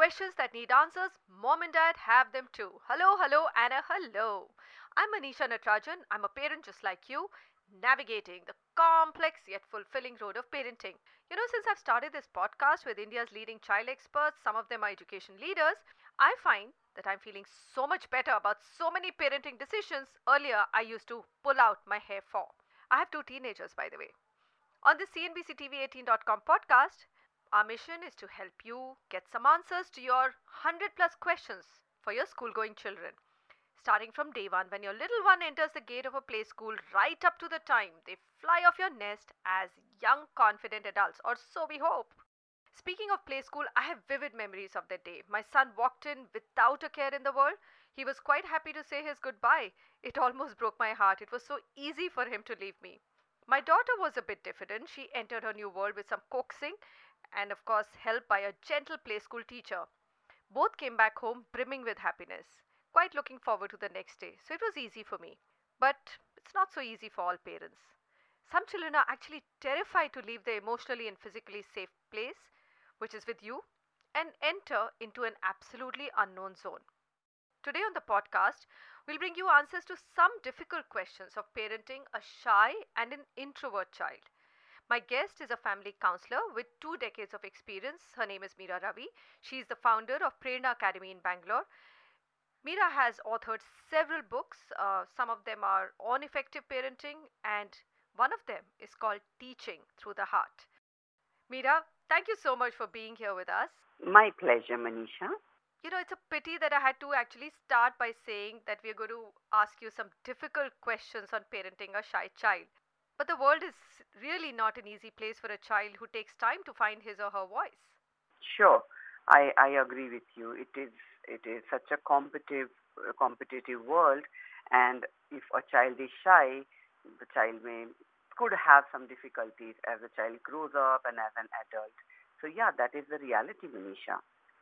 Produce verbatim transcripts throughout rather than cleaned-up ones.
questions that need answers, mom and dad have them too. Hello, hello, and a hello. I'm Manisha Natarajan. I'm a parent just like you, navigating the complex yet fulfilling road of parenting. You know, since I've started this podcast with India's leading child experts, some of them are education leaders, I find that I'm feeling so much better about so many parenting decisions earlier I used to pull out my hair for. I have two teenagers, by the way. On the C N B C T V eighteen dot com podcast, our mission is to help you get some answers to your one hundred plus questions for your school going children. Starting from day one, when your little one enters the gate of a play school, right up to the time they fly off your nest as young, confident adults, or so we hope. Speaking of play school, I have vivid memories of that day. My son walked in without a care in the world. He was quite happy to say his goodbye. It almost broke my heart. It was so easy for him to leave me. My daughter was a bit diffident. She entered her new world with some coaxing and, of course, help by a gentle play school teacher. Both came back home brimming with happiness, quite looking forward to the next day. So it was easy for me. But it's not so easy for all parents. Some children are actually terrified to leave their emotionally and physically safe place, which is with you, and enter into an absolutely unknown zone. Today on the podcast, we'll bring you answers to some difficult questions of parenting a shy and an introvert child. My guest is a family counselor with two decades of experience. Her name is Meera Ravi. She is the founder of Prerna Academy in Bangalore. Meera has authored several books. Uh, some of them are on effective parenting, and one of them is called Teaching Through the Heart. Meera, thank you so much for being here with us. My pleasure, Manisha. You know, it's a pity that I had to actually start by saying that we're going to ask you some difficult questions on parenting a shy child. But the world is really not an easy place for a child who takes time to find his or her voice. Sure, I, I agree with you. It is it is such a competitive uh, competitive world, and if a child is shy, the child may could have some difficulties as the child grows up and as an adult. So yeah, that is the reality, Manisha.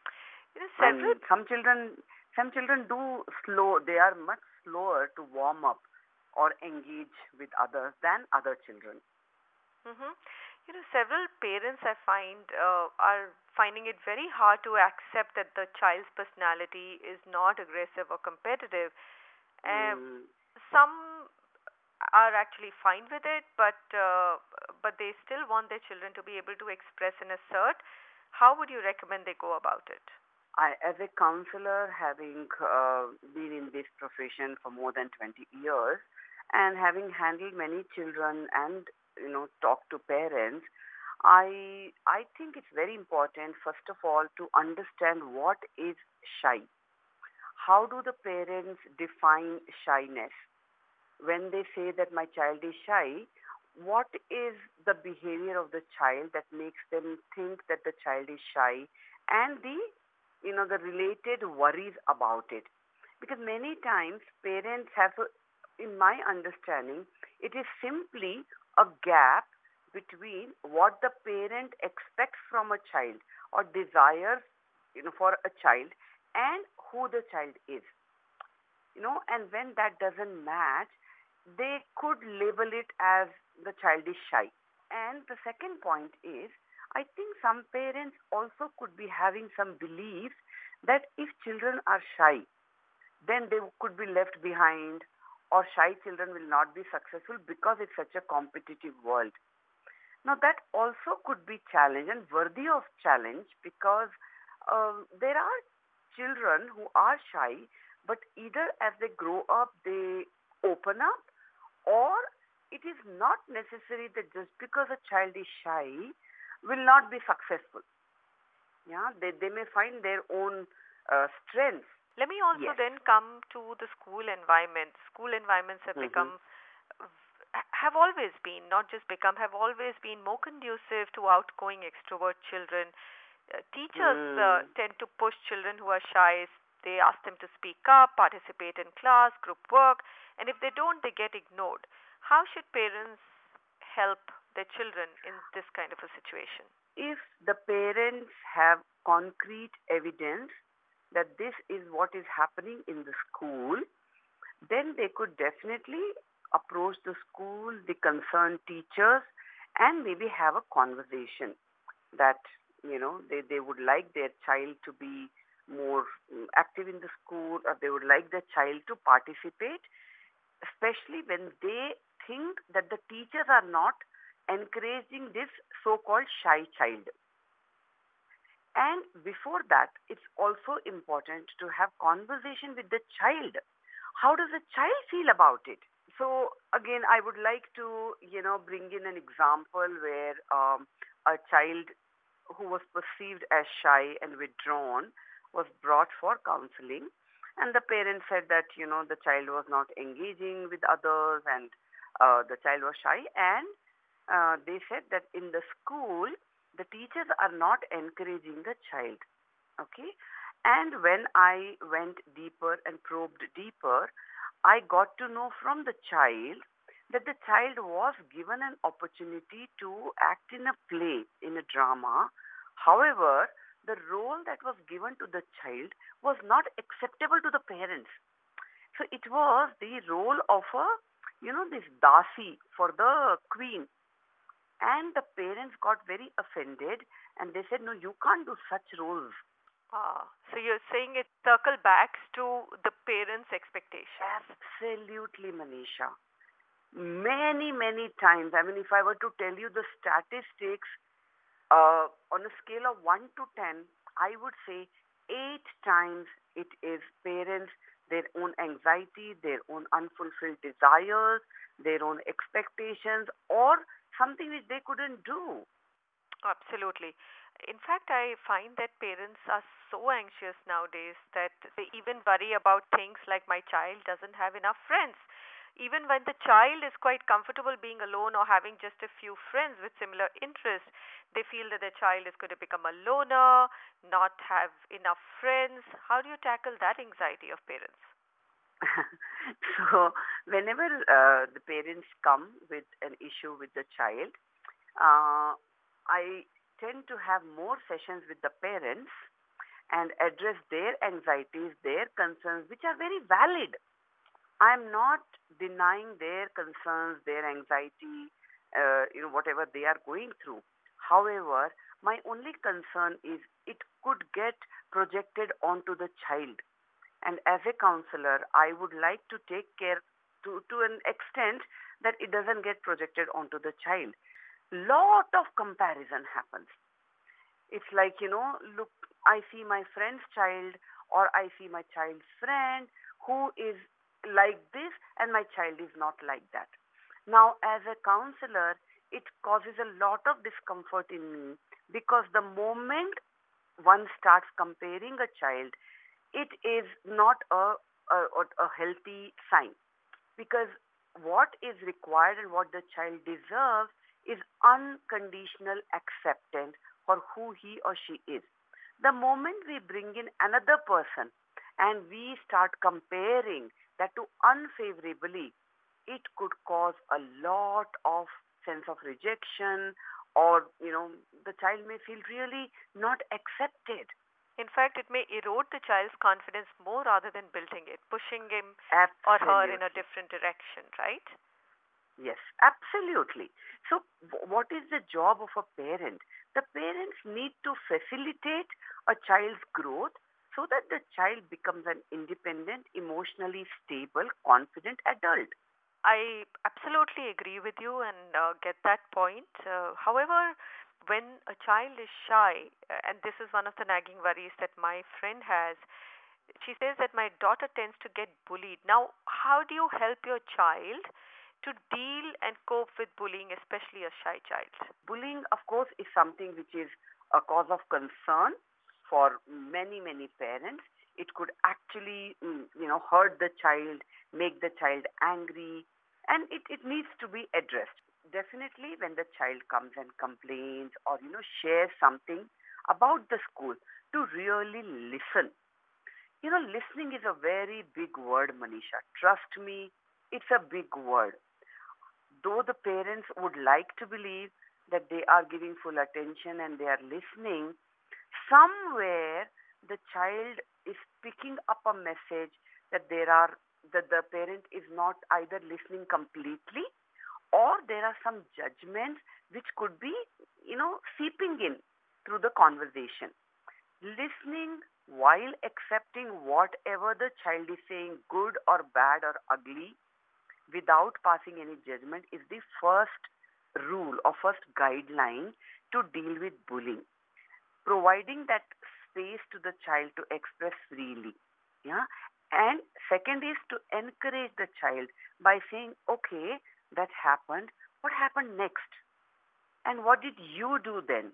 You know, several. And some children some children do slow. They are much slower to warm up or engage with others than other children. hmm You know, several parents I find uh, are finding it very hard to accept that the child's personality is not aggressive or competitive. Um, Mm, some are actually fine with it, but uh, but they still want their children to be able to express and assert. How would you recommend they go about it? I, as a counselor, having uh, been in this profession for more than twenty years and having handled many children and, you know, talked to parents, I, I think it's very important, first of all, to understand what is shy. How do the parents define shyness? When they say that my child is shy, what is the behavior of the child that makes them think that the child is shy, and the you know the related worries about it? Because many times parents have a, in my understanding, it is simply a gap between what the parent expects from a child or desires, you know for a child, and who the child is. You know and when that doesn't match, they could label it as the child is shy. And the second point is, I think some parents also could be having some beliefs that if children are shy, then they could be left behind, or shy children will not be successful because it's such a competitive world. Now, that also could be challenge and worthy of challenge, because um, there are children who are shy, but either as they grow up, they open up, or it is not necessary that just because a child is shy will not be successful. Yeah, they, they may find their own uh, strengths. Let me also Yes. then come to the school environment. School environments have hmm become, have always been, not just become, have always been more conducive to outgoing extrovert children. Uh, teachers uh, Mm. tend to push children who are shy. They ask them to speak up, participate in class, group work, and if they don't, they get ignored. How should parents help their children in this kind of a situation? If the parents have concrete evidence that this is what is happening in the school, then they could definitely approach the school, the concerned teachers, and maybe have a conversation that You know, they, they would like their child to be more mm, active in the school, or they would like their child to participate, especially when they think that the teachers are not encouraging this so-called shy child. And before that, it's also important to have conversation with the child. How does the child feel about it? So again, I would like to, you know, bring in an example where um, a child who was perceived as shy and withdrawn was brought for counseling. And the parents said that, you know, the child was not engaging with others, and uh, the child was shy. And uh, they said that in the school, the teachers are not encouraging the child. Okay. And when I went deeper and probed deeper, I got to know from the child that the child was given an opportunity to act in a play, in a drama. However, the role that was given to the child was not acceptable to the parents. So it was the role of a, you know, this Dasi for the queen. And the parents got very offended and they said, no, you can't do such roles. Ah, so you're saying it circle backs to the parents' expectations. Absolutely, Manisha. Many, many times. I mean, if I were to tell you the statistics uh, on a scale of one to ten, I would say eight times it is parents, their own anxiety, their own unfulfilled desires, their own expectations, or something which they couldn't do. Absolutely. In fact, I find that parents are so anxious nowadays that they even worry about things like my child doesn't have enough friends. Even when the child is quite comfortable being alone or having just a few friends with similar interests, they feel that the child is going to become a loner, not have enough friends. How do you tackle that anxiety of parents? So, whenever uh, the parents come with an issue with the child, uh, I tend to have more sessions with the parents and address their anxieties, their concerns, which are very valid. I'm not denying their concerns, their anxiety, uh, you know, whatever they are going through. However, my only concern is it could get projected onto the child. And as a counselor, I would like to take care to, to an extent that it doesn't get projected onto the child. Lot of comparison happens. It's like, you know, look, I see my friend's child, or I see my child's friend who is like this and my child is not like that. Now, as a counselor, it causes a lot of discomfort in me because the moment one starts comparing a child, it is not a, a, a healthy sign, because what is required and what the child deserves is unconditional acceptance for who he or she is. The moment we bring in another person and we start comparing that to unfavorably, it could cause a lot of sense of rejection, or you know the child may feel really not accepted. In fact, it may erode the child's confidence more rather than building it, pushing him or her in a Absolutely. different direction, right? Yes, absolutely. So, w- what is the job of a parent? The parents need to facilitate a child's growth so that the child becomes an independent, emotionally stable, confident adult. I absolutely agree with you and uh, get that point. Uh, however, when a child is shy, uh, and this is one of the nagging worries that my friend has, she says that my daughter tends to get bullied. Now, how do you help your child to deal and cope with bullying, especially a shy child? Bullying, of course, is something which is a cause of concern for many, many parents. It could actually, mm, you know, hurt the child, make the child angry, and it, it needs to be addressed. Definitely, when the child comes and complains or, you know, shares something about the school, to really listen. You know, listening is a very big word, Manisha. Trust me, it's a big word. Though the parents would like to believe that they are giving full attention and they are listening, somewhere the child is picking up a message that there are that the parent is not either listening completely, or there are some judgments which could be, you know, seeping in. through the conversation. Listening while accepting whatever the child is saying, good or bad or ugly, without passing any judgment, is the first rule or first guideline to deal with bullying. Providing that space to the child to express freely. Yeah. And second is to encourage the child by saying, okay, that happened. What happened next? And what did you do then?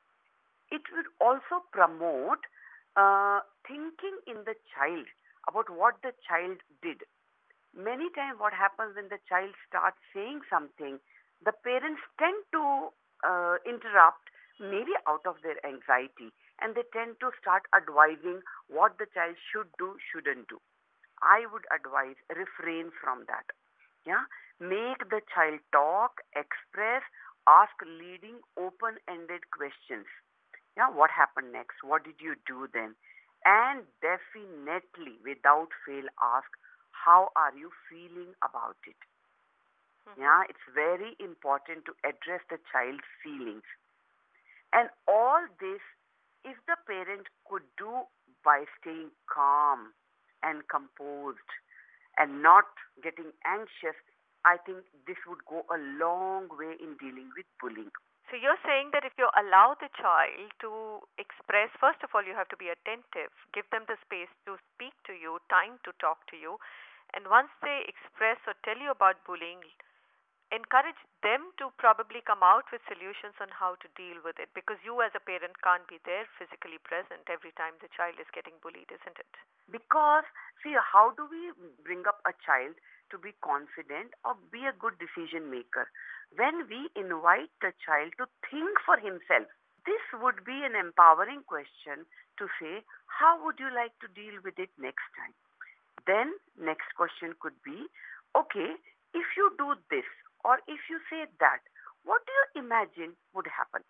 It would also promote uh, thinking in the child about what the child did. Many times what happens when the child starts saying something, the parents tend to uh, interrupt, maybe out of their anxiety, and they tend to start advising what the child should do, shouldn't do. I would advise refrain from that. Yeah, make the child talk, express, ask leading, open-ended questions. Yeah, what happened next? What did you do then? And definitely, without fail, ask, how are you feeling about it? Mm-hmm. Yeah, it's very important to address the child's feelings. And all this, if the parent could do by staying calm and composed and not getting anxious, I think this would go a long way in dealing with bullying. So you're saying that if you allow the child to express, first of all, you have to be attentive, give them the space to speak to you, time to talk to you. And once they express or tell you about bullying, encourage them to probably come out with solutions on how to deal with it, because you as a parent can't be there physically present every time the child is getting bullied, isn't it? Because, see, how do we bring up a child to be confident or be a good decision maker? When we invite the child to think for himself, this would be an empowering question to say, how would you like to deal with it next time? Then next question could be, okay, if you do this or if you say that, what do you imagine would happen?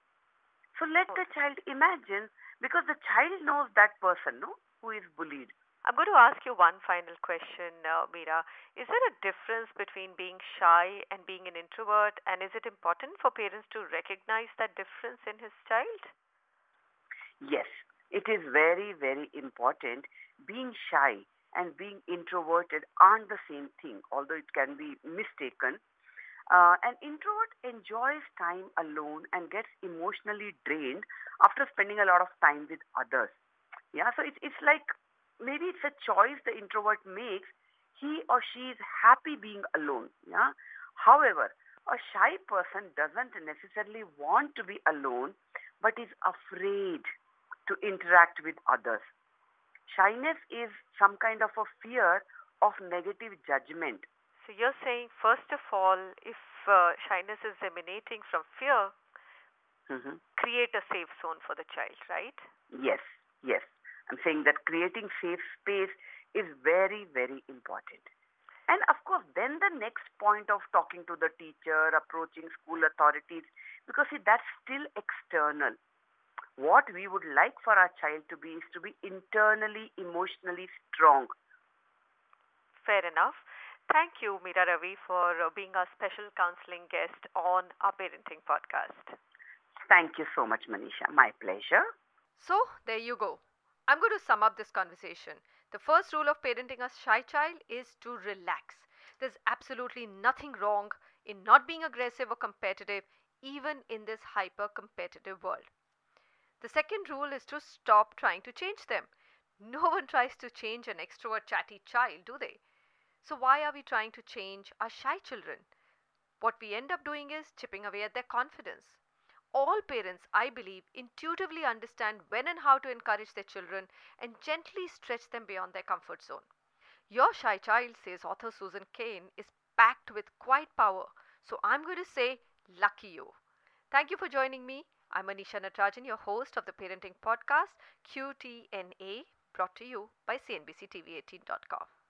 So let the child imagine, because the child knows that person, no, who is bullied. I'm going to ask you one final question, uh, Meera. Is there a difference between being shy and being an introvert? And is it important for parents to recognize that difference in his child? Yes, it is very, very important. Being shy and being introverted aren't the same thing, although it can be mistaken. Uh, an introvert enjoys time alone and gets emotionally drained after spending a lot of time with others. Yeah, so it's, it's like maybe it's a choice the introvert makes. He or she is happy being alone. Yeah. However, a shy person doesn't necessarily want to be alone, but is afraid to interact with others. Shyness is some kind of a fear of negative judgment. So you're saying, first of all, if uh, shyness is emanating from fear, Mm-hmm. create a safe zone for the child, right? Yes, yes. I'm saying that creating safe space is very, very important. And of course, then the next point of talking to the teacher, approaching school authorities, because see, that's still external. What we would like for our child to be is to be internally, emotionally strong. Fair enough. Thank you, Meera Ravi, for uh, being our special counseling guest on our parenting podcast. Thank you so much, Manisha. My pleasure. So, there you go. I'm going to sum up this conversation. The first rule of parenting a shy child is to relax. There's absolutely nothing wrong in not being aggressive or competitive, even in this hyper competitive world. The second rule is to stop trying to change them. No one tries to change an extrovert, chatty child, do they? So, why are we trying to change our shy children? What we end up doing is chipping away at their confidence. All parents, I believe, intuitively understand when and how to encourage their children and gently stretch them beyond their comfort zone. Your shy child, says author Susan Cain, is packed with quiet power. So I'm going to say, lucky you. Thank you for joining me. I'm Manisha Natarajan, your host of the Parenting Podcast, Q T N A, brought to you by C N B C T V eighteen dot com.